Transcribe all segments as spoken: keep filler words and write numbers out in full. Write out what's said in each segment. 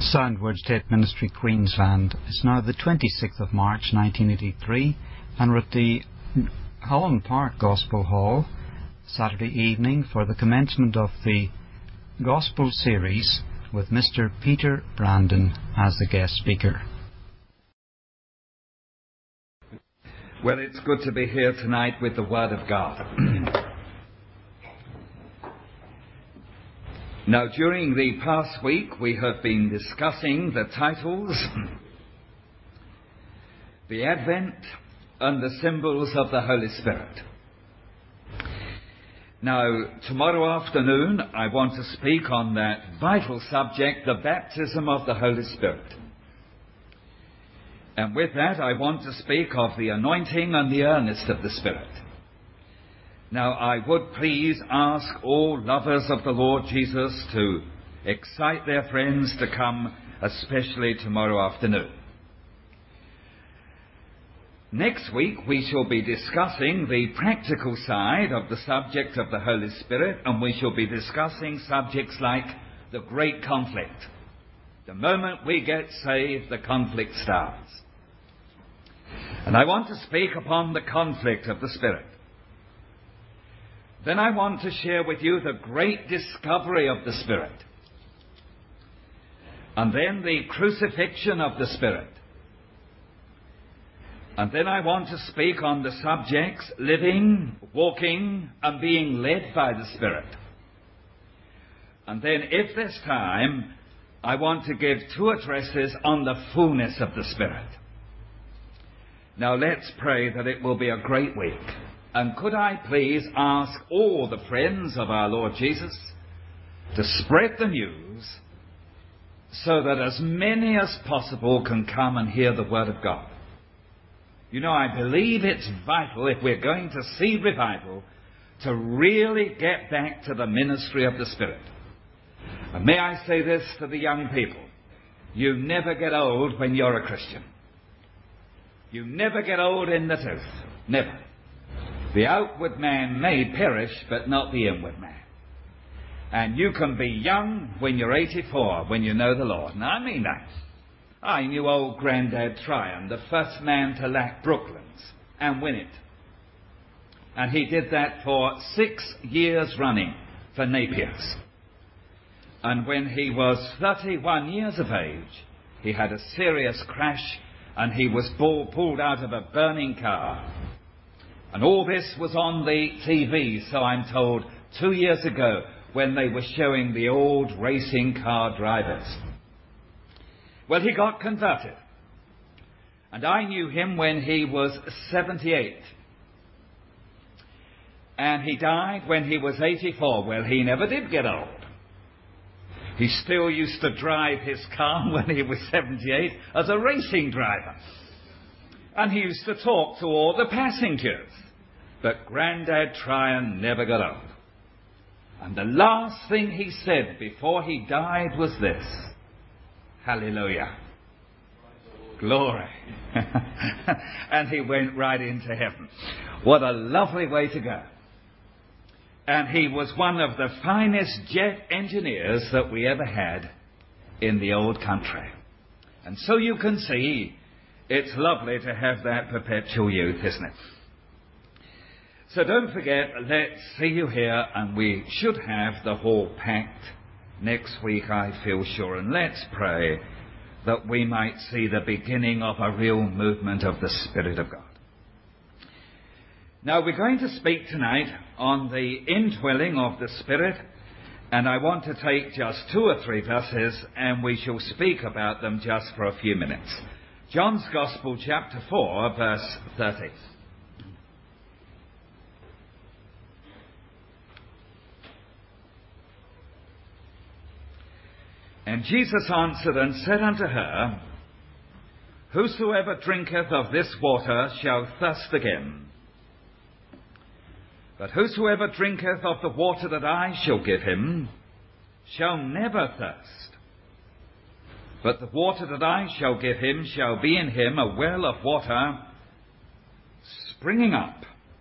Soundword State Ministry, Queensland. It's now the twenty-sixth of March nineteen eighty-three, and we're at the Holland Park Gospel Hall Saturday evening for the commencement of the Gospel series with Mister Peter Brandon as the guest speaker. Well, it's good to be here tonight with the Word of God. Now, during the past week, we have been discussing the titles, the Advent, and the symbols of the Holy Spirit. Now, tomorrow afternoon, I want to speak on that vital subject, the baptism of the Holy Spirit. And with that, I want to speak of the anointing and the earnest of the Spirit. Now, I would please ask all lovers of the Lord Jesus to excite their friends to come, especially tomorrow afternoon. Next week, we shall be discussing the practical side of the subject of the Holy Spirit, and we shall be discussing subjects like the great conflict. The moment we get saved, the conflict starts. And I want to speak upon the conflict of the Spirit. Then I want to share with you the great discovery of the Spirit. And then the crucifixion of the Spirit. And then I want to speak on the subjects living, walking, and being led by the Spirit. And then, if there's time, I want to give two addresses on the fullness of the Spirit. Now let's pray that it will be a great week. And could I please ask all the friends of our Lord Jesus to spread the news so that as many as possible can come and hear the Word of God. You know, I believe it's vital, if we're going to see revival, to really get back to the ministry of the Spirit. And may I say this to the young people: you never get old when you're a Christian. You never get old in the tooth. Never. The outward man may perish, but not the inward man. And you can be young when you're eighty-four, when you know the Lord. And I mean that. I knew old Grandad Tryon, the first man to lack Brooklands and win it. And he did that for six years running for Napier's. And when he was thirty-one years of age, he had a serious crash and he was pulled out of a burning car. And all this was on the T V, so I'm told, two years ago when they were showing the old racing car drivers. Well, he got converted. And I knew him when he was seventy-eight. And he died when he was eighty-four. Well, he never did get old. He still used to drive his car when he was seventy-eight as a racing driver. And he used to talk to all the passengers. But Grandad Tryon never got old. And the last thing he said before he died was this: Hallelujah. Glory. And he went right into heaven. What a lovely way to go. And he was one of the finest jet engineers that we ever had in the old country. And so you can see, it's lovely to have that perpetual youth, isn't it? So don't forget, let's see you here, and we should have the hall packed next week, I feel sure. And let's pray that we might see the beginning of a real movement of the Spirit of God. Now, we're going to speak tonight on the indwelling of the Spirit, and I want to take just two or three verses, and we shall speak about them just for a few minutes. John's Gospel, chapter four, verse thirty. And Jesus answered and said unto her, Whosoever drinketh of this water shall thirst again. But whosoever drinketh of the water that I shall give him shall never thirst. But the water that I shall give him shall be in him a well of water springing up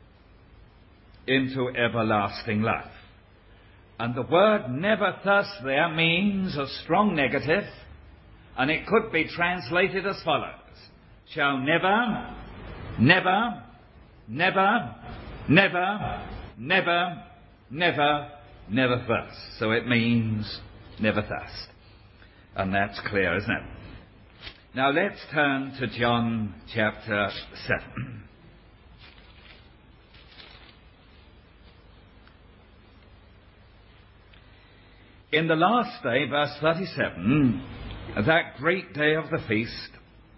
into everlasting life. And the word never thirst there means a strong negative, And it could be translated as follows: shall never, never, never, never, never, never, never thirst. So it means never thirst. And that's clear, isn't it? Now let's turn to John chapter seven. In the last day, verse thirty-seven, that great day of the feast,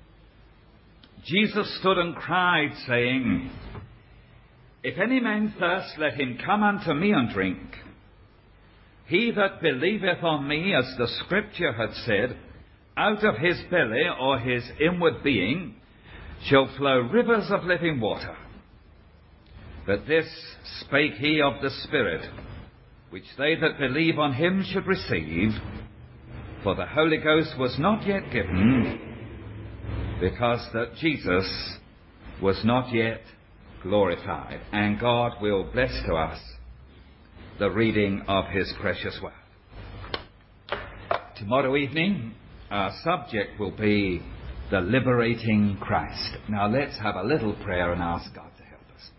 Jesus stood and cried, saying, If any man thirst, let him come unto me and drink. He that believeth on me, as the Scripture hath said, out of his belly or his inward being shall flow rivers of living water. But this spake he of the Spirit, which they that believe on him should receive, for the Holy Ghost was not yet given, because that Jesus was not yet glorified. And God will bless to us the reading of his precious word. Tomorrow evening, our subject will be the liberating Christ. Now let's have a little prayer and ask God to help us.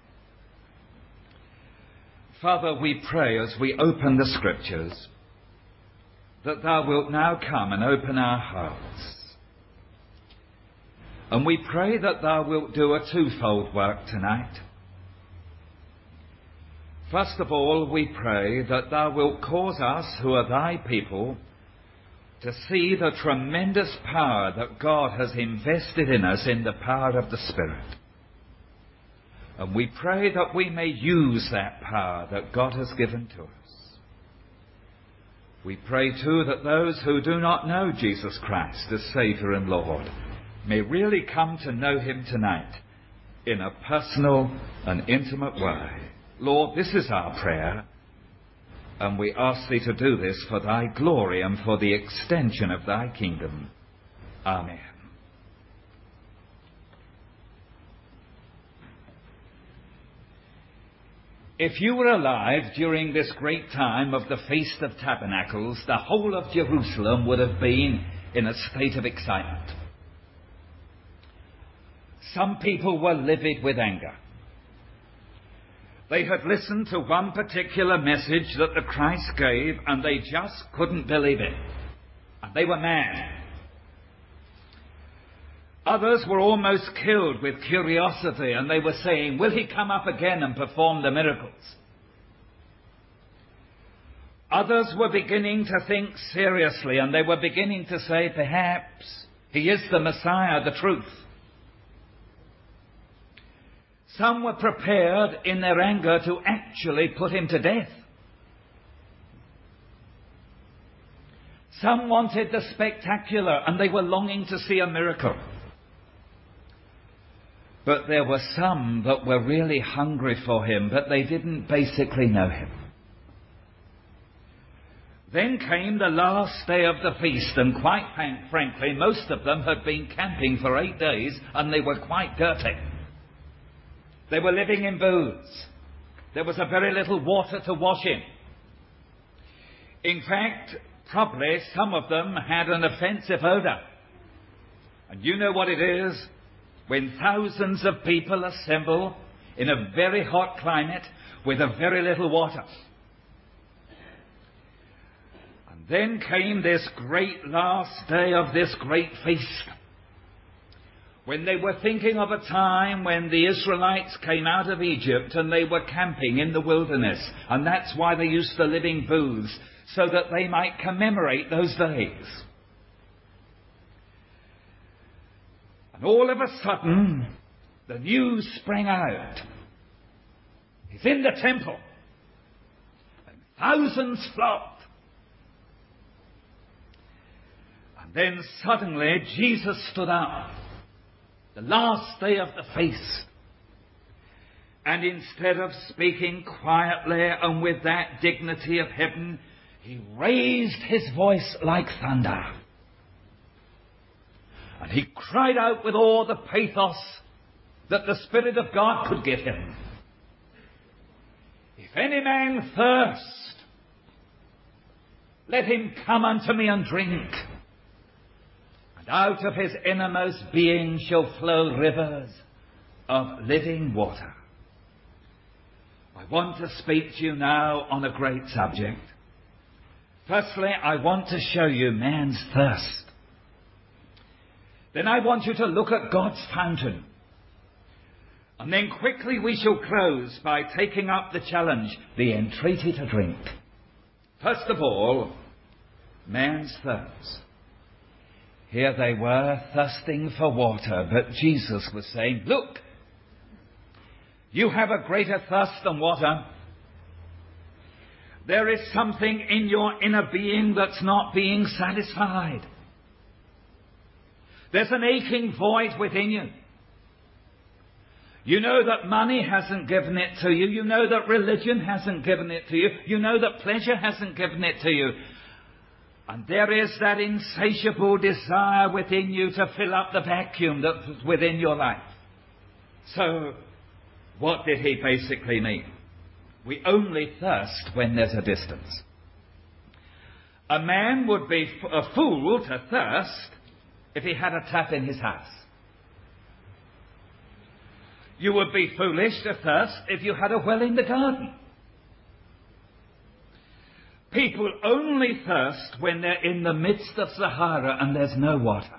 Father, we pray as we open the Scriptures that thou wilt now come and open our hearts. And we pray that thou wilt do a twofold work tonight. First of all, we pray that thou wilt cause us, who are thy people, to see the tremendous power that God has invested in us in the power of the Spirit. And we pray that we may use that power that God has given to us. We pray too that those who do not know Jesus Christ as Saviour and Lord may really come to know him tonight in a personal and intimate way. Lord, this is our prayer, and we ask thee to do this for thy glory and for the extension of thy kingdom. Amen. If you were alive during this great time of the Feast of Tabernacles, the whole of Jerusalem would have been in a state of excitement. Some people were livid with anger. They had listened to one particular message that the Christ gave, and they just couldn't believe it. And they were mad. Others were almost killed with curiosity, and they were saying, will he come up again and perform the miracles? Others were beginning to think seriously, and they were beginning to say, perhaps he is the Messiah, the truth. Some were prepared in their anger to actually put him to death. Some wanted the spectacular, and they were longing to see a miracle. But there were some that were really hungry for him, but they didn't basically know him. Then came the last day of the feast, and quite frankly, most of them had been camping for eight days, and they were quite dirty. They were living in booths. There was a very little water to wash in. In fact, probably some of them had an offensive odour. And you know what it is when thousands of people assemble in a very hot climate with a very little water. And then came this great last day of this great feast, when they were thinking of a time when the Israelites came out of Egypt and they were camping in the wilderness. And that's why they used to live in booths, so that they might commemorate those days. And all of a sudden, the news sprang out. He's in the temple. And thousands flocked. And then suddenly Jesus stood up. The last day of the feast. And instead of speaking quietly and with that dignity of heaven, he raised his voice like thunder. And he cried out with all the pathos that the Spirit of God could give him. If any man thirst, let him come unto me and drink. out of his innermost being shall flow rivers of living water. I want to speak to you now on a great subject. Firstly, I want to show you man's thirst. Then I want you to look at God's fountain. And then quickly we shall close by taking up the challenge, the entreaty to drink. First of all, man's thirst. Here they were, thirsting for water, but Jesus was saying, look, you have a greater thirst than water. There is something in your inner being that's not being satisfied. There's an aching void within you. You know that money hasn't given it to you. You know that religion hasn't given it to you. You know that pleasure hasn't given it to you. And there is that insatiable desire within you to fill up the vacuum that's within your life. So, what did he basically mean? We only thirst when there's a distance. A man would be a fool to thirst if he had a tap in his house. You would be foolish to thirst if you had a well in the garden. People only thirst when they're in the midst of Sahara and there's no water.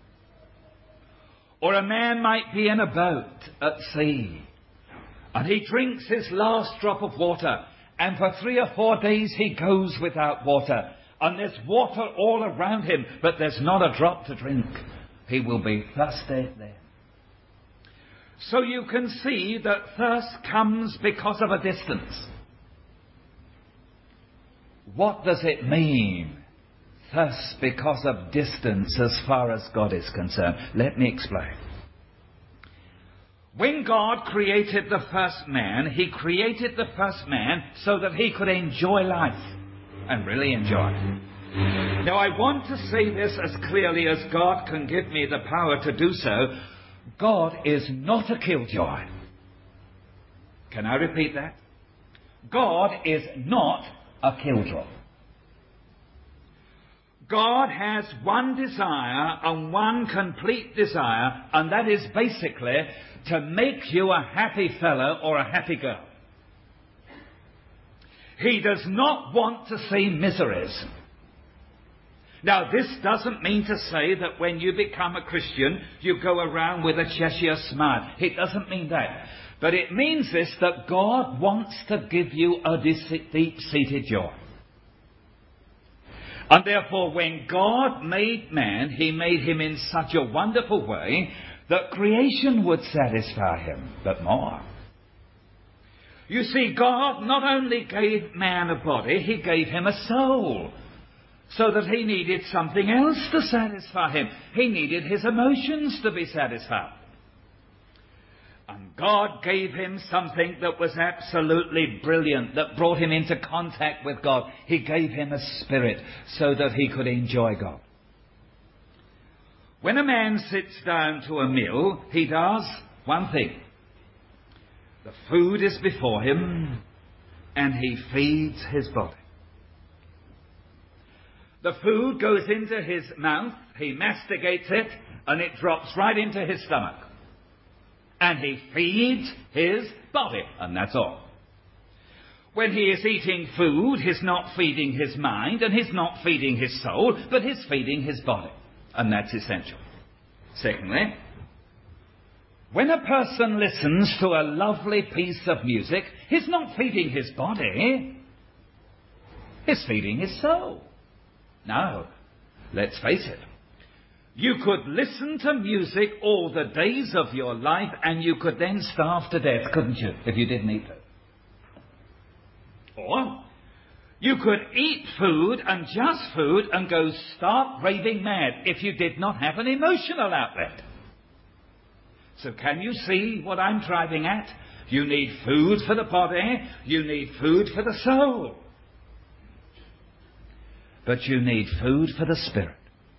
Or a man might be in a boat at sea and he drinks his last drop of water, and for three or four days he goes without water, and there's water all around him, but there's not a drop to drink. He will be thirsty then. So you can see that thirst comes because of a distance. What does it mean, thirst because of distance as far as God is concerned? Let me explain. When God created the first man, he created the first man so that he could enjoy life, and really enjoy it. Now I want to say this as clearly as God can give me the power to do so. God is not a killjoy. Can I repeat that? God is not a killjoy. God has one desire and one complete desire, and that is basically to make you a happy fellow or a happy girl. He does not want to see miseries. Now, this doesn't mean to say that when you become a Christian, you go around with a Cheshire smile. It doesn't mean that. But it means this, that God wants to give you a deep-seated joy. And therefore, when God made man, he made him in such a wonderful way that creation would satisfy him, but more. You see, God not only gave man a body, he gave him a soul, so that he needed something else to satisfy him. He needed his emotions to be satisfied. And God gave him something that was absolutely brilliant, that brought him into contact with God. He gave him a spirit so that he could enjoy God. When a man sits down to a meal, he does one thing. The food is before him, and he feeds his body. The food goes into his mouth, he masticates it, and it drops right into his stomach. And he feeds his body, and that's all. When he is eating food, he's not feeding his mind, and he's not feeding his soul, but he's feeding his body. And that's essential. Secondly, when a person listens to a lovely piece of music, he's not feeding his body, he's feeding his soul. Now, let's face it. You could listen to music all the days of your life and you could then starve to death, couldn't you, if you didn't eat it? Or you could eat food and just food and go stark raving mad if you did not have an emotional outlet. So can you see what I'm driving at? You need food for the body, you need food for the soul. But you need food for the spirit.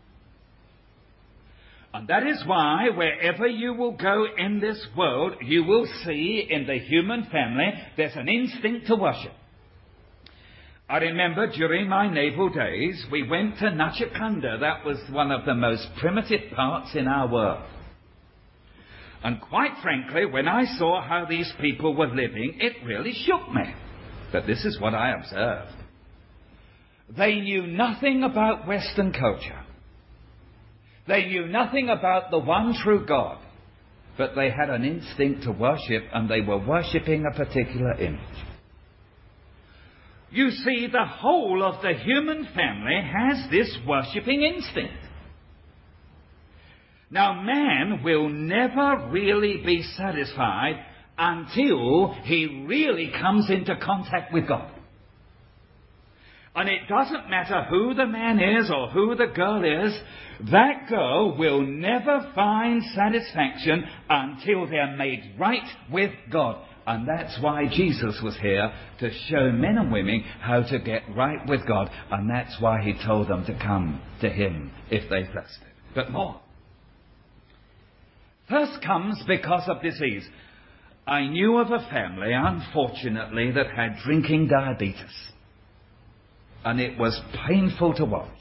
And that is why wherever you will go in this world, you will see in the human family there's an instinct to worship. I remember during my naval days, we went to Nachikanda. That was one of the most primitive parts in our world. And quite frankly, when I saw how these people were living, it really shook me. But this is what I observed. They knew nothing about Western culture. They knew nothing about the one true God. But they had an instinct to worship, and they were worshipping a particular image. You see, the whole of the human family has this worshipping instinct. Now, man will never really be satisfied until he really comes into contact with God. And it doesn't matter who the man is or who the girl is, that girl will never find satisfaction until they're made right with God. And that's why Jesus was here, to show men and women how to get right with God. And that's why he told them to come to him if they thirsted. But more. Thirst comes because of disease. I knew of a family, unfortunately, that had drinking diabetes. And it was painful to watch.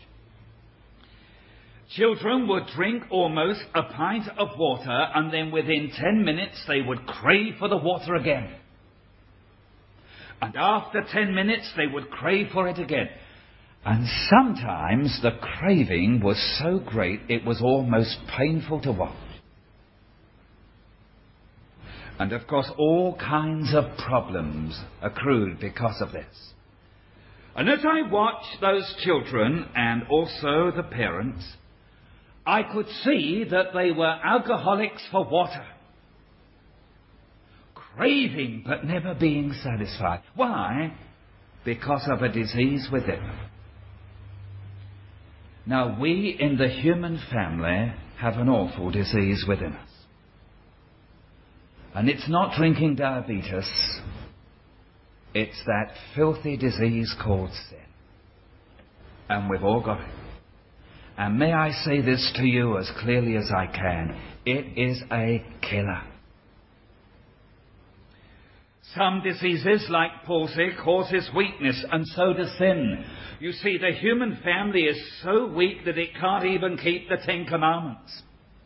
Children would drink almost a pint of water, and then within ten minutes they would crave for the water again. And after ten minutes they would crave for it again. And sometimes the craving was so great it was almost painful to watch. And of course all kinds of problems accrued because of this. And as I watched those children and also the parents, I could see that they were alcoholics for water. Craving but never being satisfied. Why? Because of a disease within them. Now we in the human family have an awful disease within us. And it's not drinking diabetes. It's that filthy disease called sin. And we've all got it. And may I say this to you as clearly as I can. It is a killer. Some diseases, like palsy, causes weakness, and so does sin. You see, the human family is so weak that it can't even keep the Ten Commandments.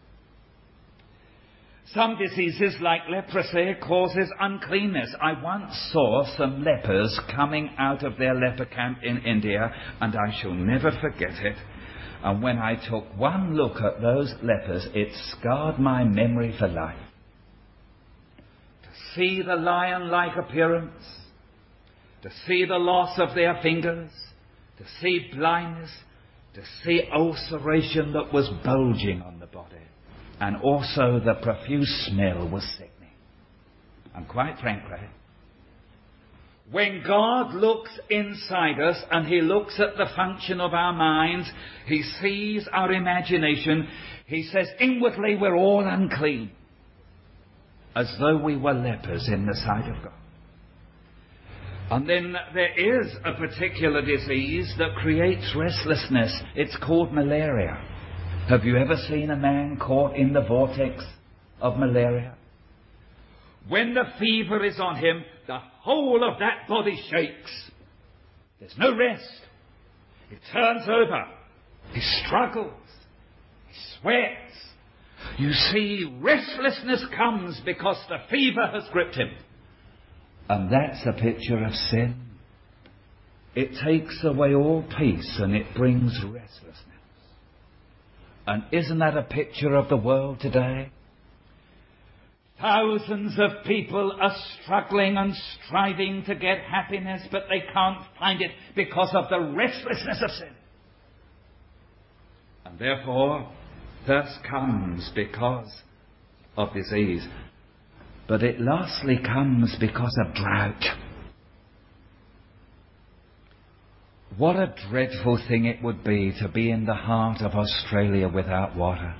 Some diseases, like leprosy, causes uncleanness. I once saw some lepers coming out of their leper camp in India, and I shall never forget it. And when I took one look at those lepers, it scarred my memory for life. To see the lion-like appearance, to see the loss of their fingers, to see blindness, to see ulceration that was bulging on the body, and also the profuse smell was sickening. And quite frankly, when God looks inside us and he looks at the function of our minds, he sees our imagination, he says inwardly we're all unclean, as though we were lepers in the sight of God. And then there is a particular disease that creates restlessness. It's called malaria. Have you ever seen a man caught in the vortex of malaria? When the fever is on him, the whole of that body shakes. There's no rest. He turns over. He struggles. He sweats. You see, restlessness comes because the fever has gripped him. And that's a picture of sin. It takes away all peace and it brings restlessness. And isn't that a picture of the world today? Thousands of people are struggling and striving to get happiness, but they can't find it because of the restlessness of sin. And therefore, thirst comes because of disease. But it lastly comes because of drought. What a dreadful thing it would be to be in the heart of Australia without water.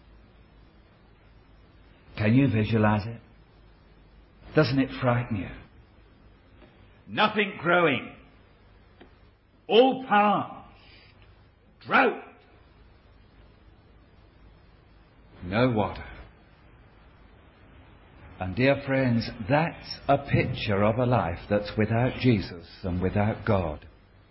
Can you visualize it? Doesn't it frighten you? Nothing growing. All parched. Drought. No water. And dear friends, that's a picture of a life that's without Jesus and without God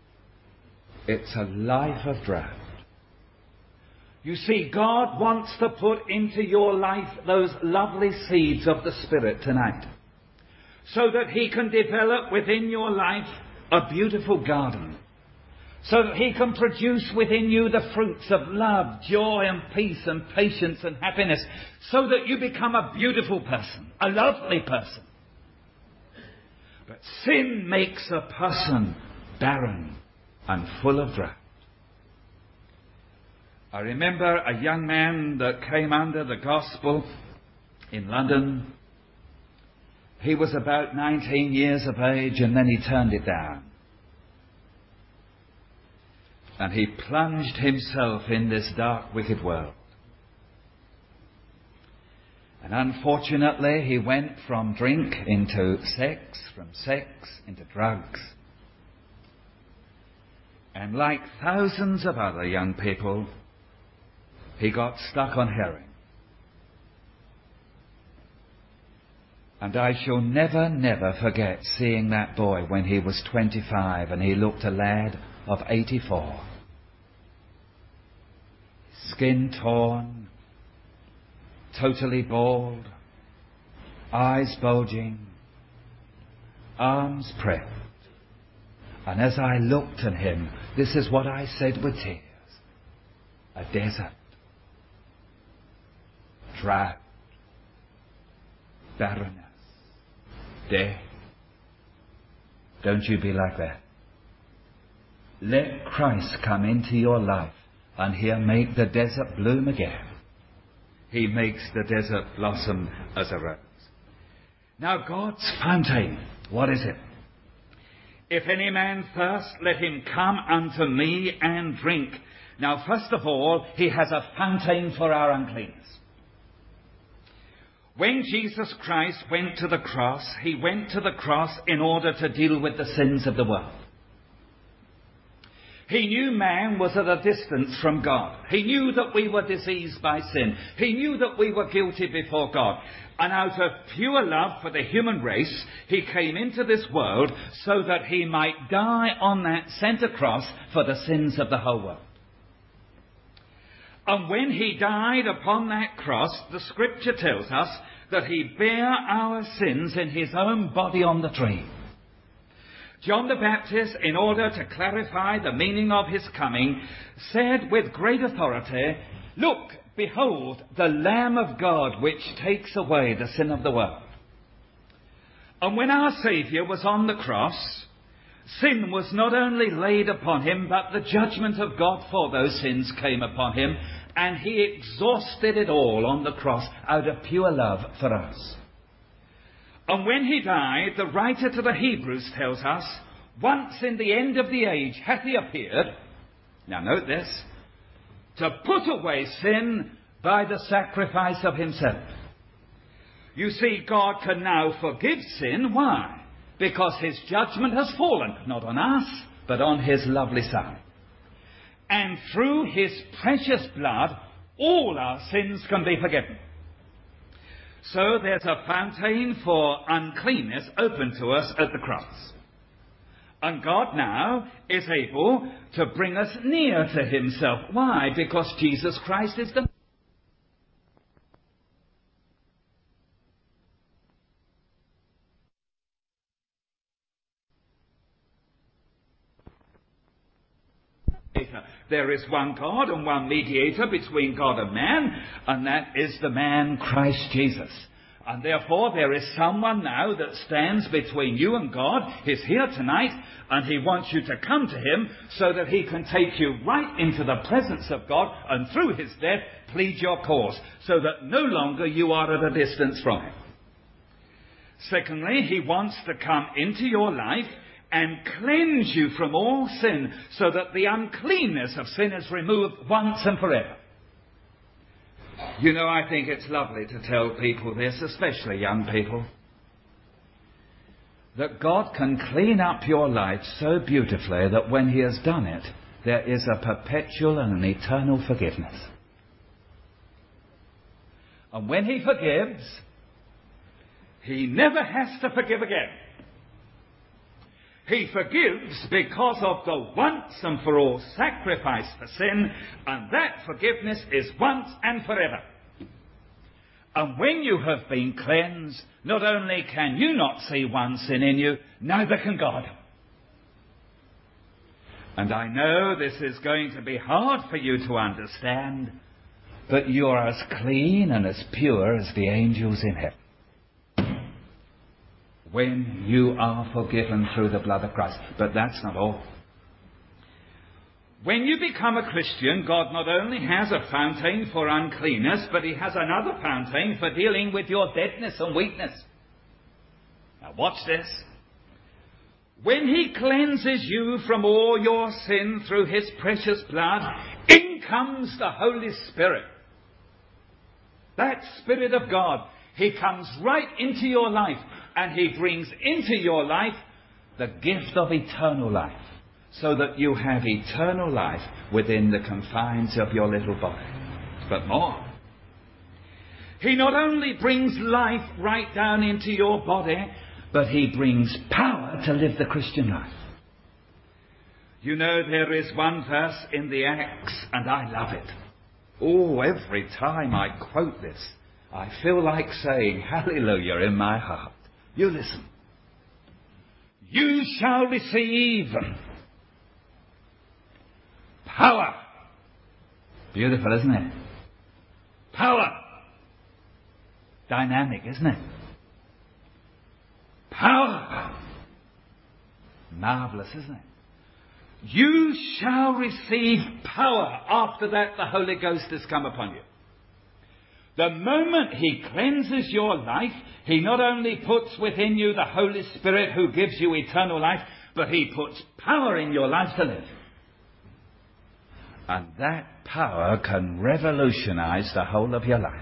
It's a life of drought. You see, God wants to put into your life those lovely seeds of the Spirit tonight, so that He can develop within your life a beautiful garden, so that He can produce within you the fruits of love, joy and peace and patience and happiness, so that you become a beautiful person, a lovely person. But sin makes a person barren and full of drought. I remember a young man that came under the gospel in London. He was about nineteen years of age, and then he turned it down. And he plunged himself in this dark, wicked world. And unfortunately, he went from drink into sex, from sex into drugs. And like thousands of other young people, he got stuck on heroin. And I shall never, never forget seeing that boy when he was twenty-five and he looked a lad of eighty-four. Skin torn, totally bald, eyes bulging, arms pricked. And as I looked at him, this is what I said with tears. A desert. Drought. Barrenness. Death. Don't you be like that. Let Christ come into your life and He'll make the desert bloom again. He makes the desert blossom as a rose. Now God's fountain, what is it? If any man thirst, let him come unto me and drink. Now first of all, He has a fountain for our uncleanness. When Jesus Christ went to the cross, He went to the cross in order to deal with the sins of the world. He knew man was at a distance from God. He knew that we were diseased by sin. He knew that we were guilty before God. And out of pure love for the human race, He came into this world so that He might die on that center cross for the sins of the whole world. And when He died upon that cross, the Scripture tells us that He bare our sins in His own body on the tree. John the Baptist, in order to clarify the meaning of His coming, said with great authority, "Look, behold, the Lamb of God which takes away the sin of the world." And when our Saviour was on the cross, sin was not only laid upon Him, but the judgment of God for those sins came upon Him, and He exhausted it all on the cross out of pure love for us. And when He died, the writer to the Hebrews tells us, "Once in the end of the age hath He appeared," now note this, "to put away sin by the sacrifice of Himself." You see, God can now forgive sin. Why? Because His judgment has fallen, not on us, but on His lovely Son. And through His precious blood, all our sins can be forgiven. So there's a fountain for uncleanness open to us at the cross. And God now is able to bring us near to Himself. Why? Because Jesus Christ is the There is one God and one mediator between God and man, and that is the man Christ Jesus. And therefore there is someone now that stands between you and God. He's here tonight, and He wants you to come to Him so that He can take you right into the presence of God, and through His death plead your cause, so that no longer you are at a distance from Him. Secondly, He wants to come into your life and cleanse you from all sin, so that the uncleanness of sin is removed once and forever. You know, I think it's lovely to tell people this, especially young people, that God can clean up your life so beautifully that when He has done it, there is a perpetual and an eternal forgiveness. And when He forgives, He never has to forgive again. He forgives because of the once and for all sacrifice for sin, and that forgiveness is once and forever. And when you have been cleansed, not only can you not see one sin in you, neither can God. And I know this is going to be hard for you to understand, but you're as clean and as pure as the angels in heaven when you are forgiven through the blood of Christ. But that's not all. When you become a Christian, God not only has a fountain for uncleanness, but he has another fountain for dealing with your deadness and weakness. Now watch this. When he cleanses you from all your sin through his precious blood, in comes the Holy Spirit. That Spirit of God. He comes right into your life, and he brings into your life the gift of eternal life, so that you have eternal life within the confines of your little body. But more. He not only brings life right down into your body, but he brings power to live the Christian life. You know, there is one verse in the Acts, and I love it. Oh, every time I quote this, I feel like saying hallelujah in my heart. You listen. You shall receive power. Beautiful, isn't it? Power. Dynamic, isn't it? Power. Marvelous, isn't it? You shall receive power. After that, the Holy Ghost has come upon you. The moment he cleanses your life, he not only puts within you the Holy Spirit who gives you eternal life, but he puts power in your life to live. And that power can revolutionize the whole of your life.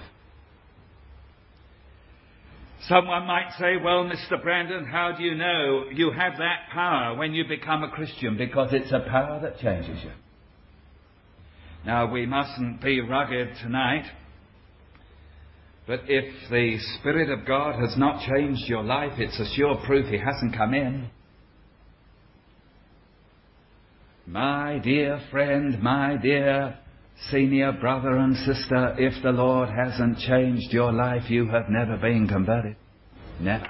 Someone might say, well, Mister Brandon, how do you know you have that power when you become a Christian? Because it's a power that changes you. Now, we mustn't be rugged tonight. But if the Spirit of God has not changed your life, it's a sure proof he hasn't come in. My dear friend, my dear senior brother and sister, if the Lord hasn't changed your life, you have never been converted. Never.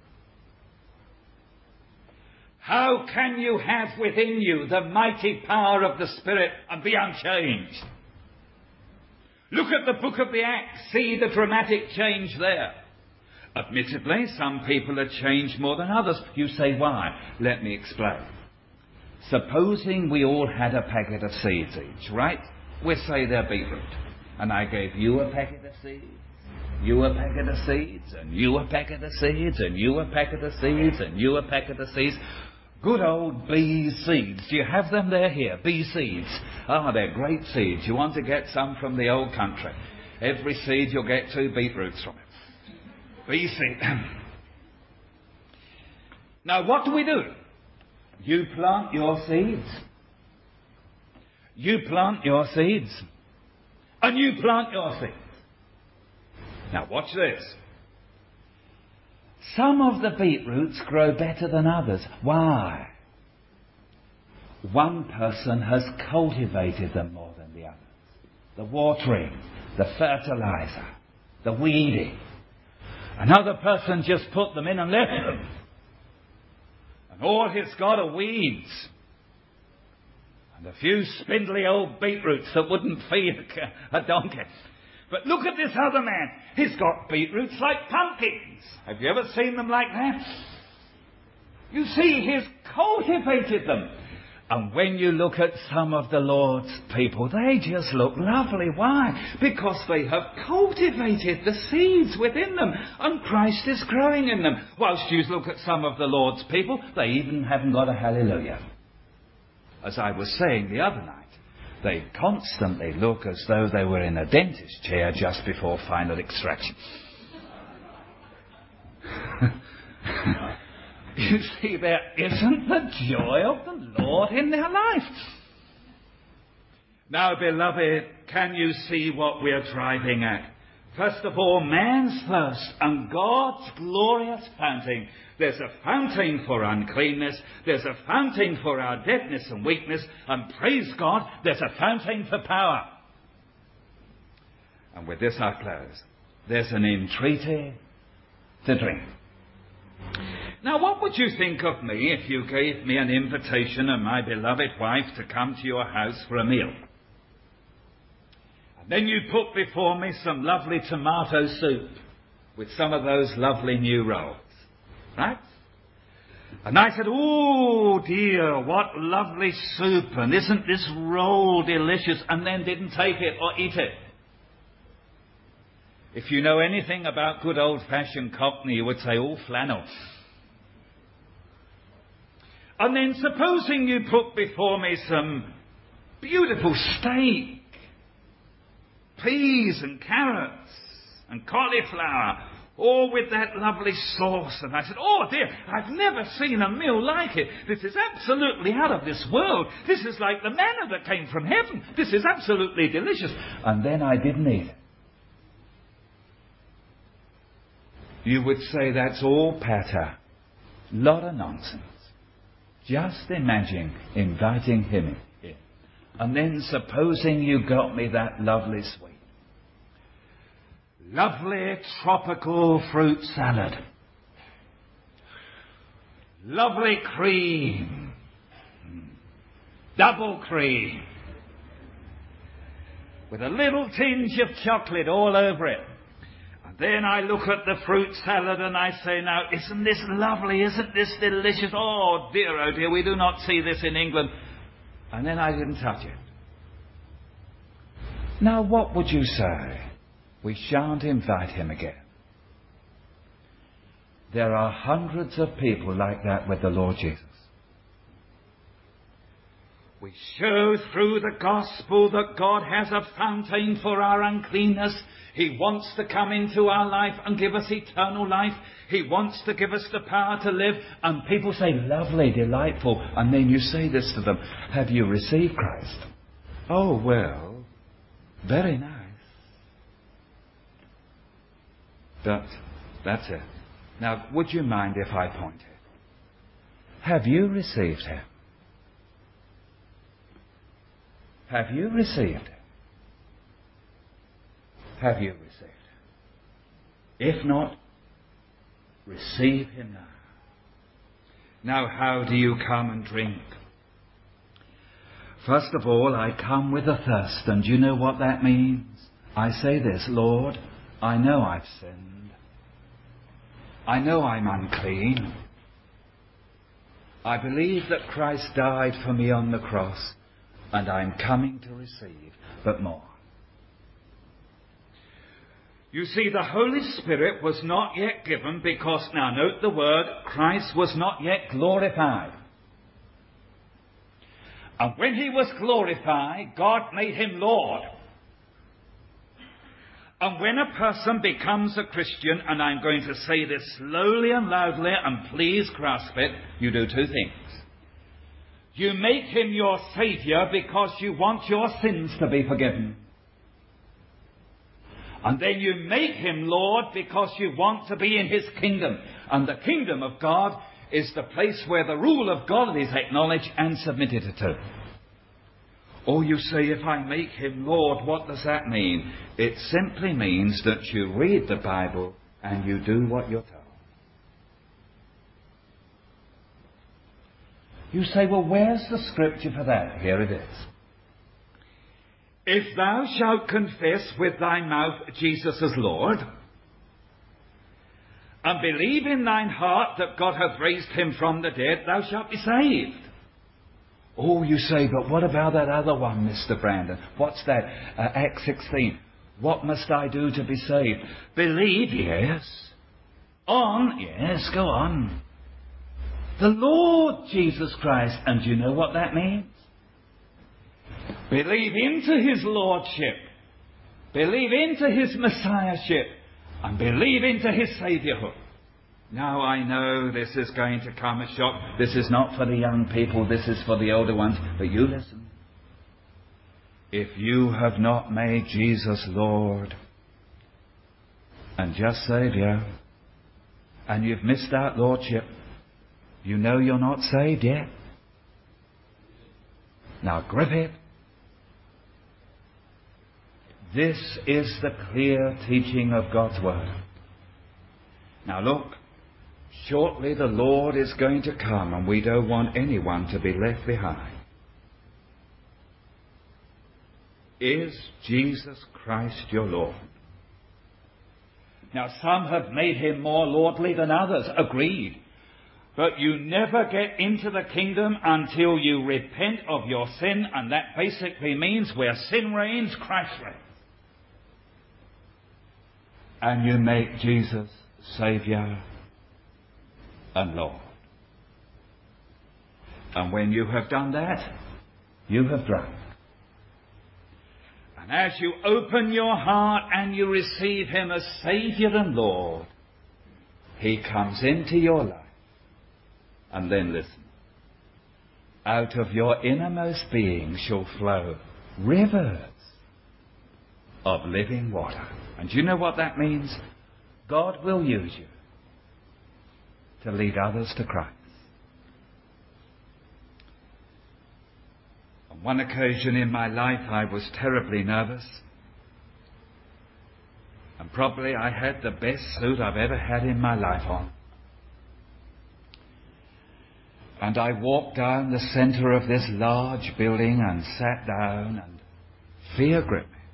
How can you have within you the mighty power of the Spirit and be unchanged? Look at the book of the Acts. See the dramatic change there. Admittedly, some people are changed more than others. You say, why? Let me explain. Supposing we all had a packet of seeds each, right? We say they're beetroot. And I gave you a packet of seeds, you a packet of seeds, and you a packet of seeds, and you a packet of seeds, and you a packet of seeds. Good old bee seeds. Do you have them there here? Bee seeds. Ah, oh, they're great seeds. You want to get some from the old country. Every seed you'll get two beetroots from it. Bee seed. Now what do we do? You plant your seeds. You plant your seeds. And you plant your seeds. Now watch this. Some of the beetroots grow better than others. Why? One person has cultivated them more than the others. The watering, the fertilizer, the weeding. Another person just put them in and left them. And all he's got are weeds. And a few spindly old beetroots that wouldn't feed a donkey. But look at this other man. He's got beetroots like pumpkins. Have you ever seen them like that? You see, he's cultivated them. And when you look at some of the Lord's people, they just look lovely. Why? Because they have cultivated the seeds within them. And Christ is growing in them. Whilst you look at some of the Lord's people, they even haven't got a hallelujah. As I was saying the other night, they constantly look as though they were in a dentist chair just before final extraction. You see, there isn't the joy of the Lord in their life. Now, beloved, can you see what we're driving at? First of all, man's thirst and God's glorious fountain There's a fountain for uncleanness. There's a fountain for our deadness and weakness. And praise God, there's a fountain for power. And with this I close. There's an entreaty to drink. Now, what would you think of me if you gave me an invitation and my beloved wife to come to your house for a meal? And then you'd put before me some lovely tomato soup with some of those lovely new rolls. Right? And I said, oh dear, what lovely soup, and isn't this roll delicious, and then didn't take it or eat it. If you know anything about good old-fashioned Cockney, you would say, oh, flannel. And then supposing you put before me some beautiful steak, peas and carrots and cauliflower, all with that lovely sauce. And I said, oh dear, I've never seen a meal like it. This is absolutely out of this world. This is like the manna that came from heaven. This is absolutely delicious. And then I didn't eat it. You would say that's all patter. Lot of nonsense. Just imagine inviting him in. And then supposing you got me that lovely sweet. Lovely tropical fruit salad. Lovely cream. Double cream. With a little tinge of chocolate all over it. Then I look at the fruit salad and I say, now, isn't this lovely? Isn't this delicious? Oh, dear, oh, dear, we do not see this in England. And then I didn't touch it. Now, what would you say? We shan't invite him again. There are hundreds of people like that with the Lord Jesus. We show through the gospel that God has a fountain for our uncleanness. He wants to come into our life and give us eternal life. He wants to give us the power to live. And people say, lovely, delightful. And then you say this to them, have you received Christ? Oh, well, very nice. But that's it. Now, would you mind if I pointed? Have you received him? Have you received him? Have you received him? If not, receive him now. Now, how do you come and drink? First of all, I come with a thirst, and you know what that means? I say this, Lord, I know I've sinned. I know I'm unclean. I believe that Christ died for me on the cross, and I'm coming to receive, but more. You see, the Holy Spirit was not yet given because, now note the word, Christ was not yet glorified. And when he was glorified, God made him Lord. And when a person becomes a Christian, and I'm going to say this slowly and loudly, and please grasp it, you do two things. You make him your Saviour because you want your sins to be forgiven. And then you make him Lord because you want to be in his kingdom. And the kingdom of God is the place where the rule of God is acknowledged and submitted to. Or you say, if I make him Lord, what does that mean? It simply means that you read the Bible and you do what you're told. You say, well, where's the scripture for that? Here it is. If thou shalt confess with thy mouth Jesus as Lord, and believe in thine heart that God hath raised him from the dead, thou shalt be saved. Oh, you say, but what about that other one, Mister Brandon? What's that? Uh, Acts sixteen. What must I do to be saved? Believe, yes. On, yes, go on. The Lord Jesus Christ. And do you know what that means? Believe into his lordship. Believe into his messiahship. And believe into his saviourhood. Now I know this is going to come as shock. This is not for the young people. This is for the older ones. But you listen. If you have not made Jesus Lord and just Saviour, and you've missed out lordship, you know you're not saved yet. Now grip it. This is the clear teaching of God's Word. Now look, shortly the Lord is going to come, and we don't want anyone to be left behind. Is Jesus Christ your Lord? Now some have made him more lordly than others, agreed. But you never get into the kingdom until you repent of your sin, and that basically means where sin reigns, Christ reigns. And you make Jesus Saviour and Lord. And when you have done that, you have drunk. And as you open your heart and you receive him as Saviour and Lord, he comes into your life. And then listen. Out of your innermost being shall flow rivers of living water. And do you know what that means? God will use you to lead others to Christ. On one occasion in my life I was terribly nervous. And probably I had the best suit I've ever had in my life on. And I walked down the centre of this large building and sat down, and fear gripped me.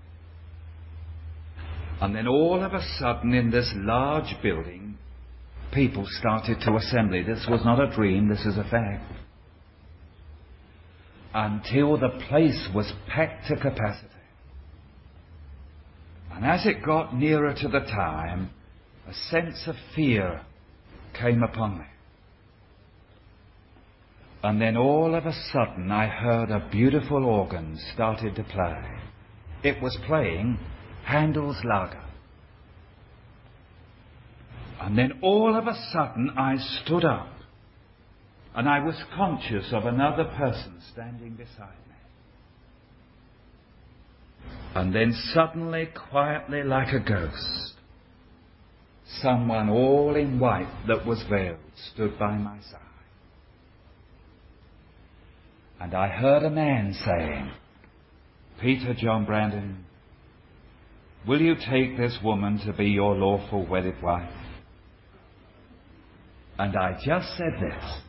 And then all of a sudden in this large building, people started to assemble. This was not a dream, this is a fact. Until the place was packed to capacity. And as it got nearer to the time, a sense of fear came upon me. And then all of a sudden I heard a beautiful organ started to play. It was playing Handel's Lager. And then all of a sudden I stood up, and I was conscious of another person standing beside me. And then suddenly, quietly like a ghost, someone all in white that was veiled stood by my side. And I heard a man saying, "Peter John Brandon, will you take this woman to be your lawful wedded wife?" And I just said this: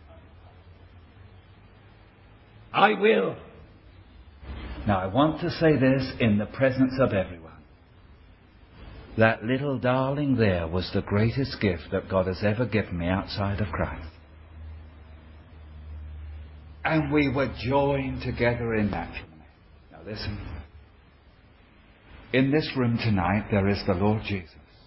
I will. Now I want to say this in the presence of everyone. That little darling there was the greatest gift that God has ever given me outside of Christ. And we were joined together in matrimony. Now listen. In this room tonight there is the Lord Jesus.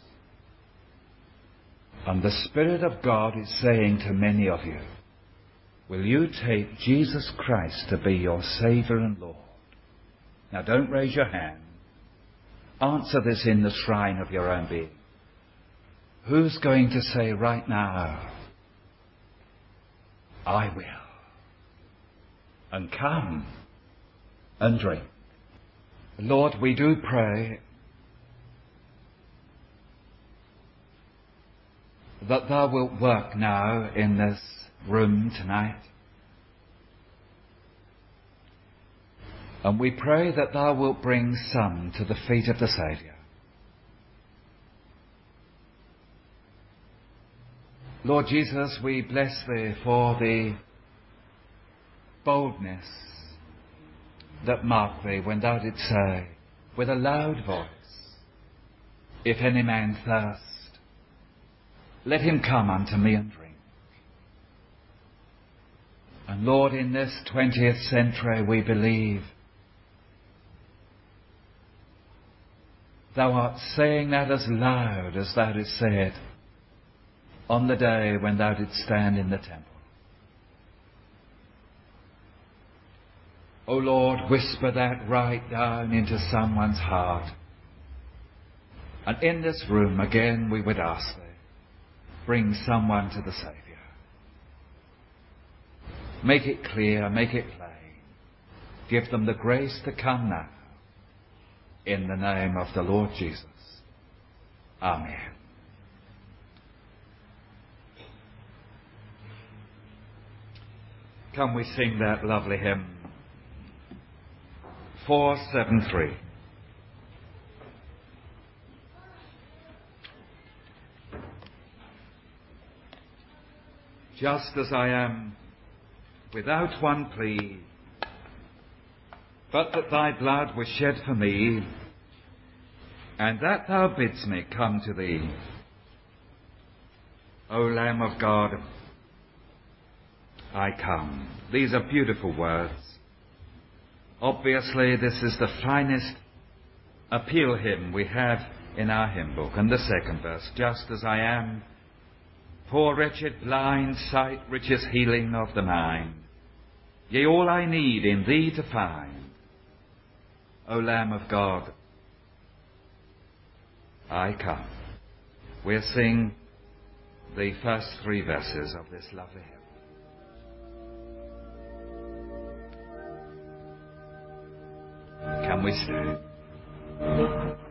And the Spirit of God is saying to many of you, will you take Jesus Christ to be your Saviour and Lord? Now don't raise your hand. Answer this in the shrine of your own being. Who's going to say right now, I will? And come and drink. Lord, we do pray that thou wilt work now in this room tonight. And we pray that thou wilt bring some to the feet of the Saviour. Lord Jesus, we bless thee for the boldness that marked thee when thou didst say with a loud voice, if any man thirst, let him come unto me and drink. And Lord, in this twentieth century we believe thou art saying that as loud as thou didst say it on the day when thou didst stand in the temple. O Lord, whisper that right down into someone's heart. And in this room again we would ask thee, bring someone to the Saviour. Make it clear, make it plain. Give them the grace to come now. In the name of the Lord Jesus. Amen. Can we sing that lovely hymn? four seven three. Just as I am, without one plea, but that thy blood was shed for me, and that thou bidst me come to thee. O Lamb of God, I come. These are beautiful words. Obviously, this is the finest appeal hymn we have in our hymn book. And the second verse, just as I am, poor wretched blind, sight richest healing of the mind, yea, all I need in thee to find. O Lamb of God, I come. We'll sing the first three verses of this lovely hymn. Can we stand?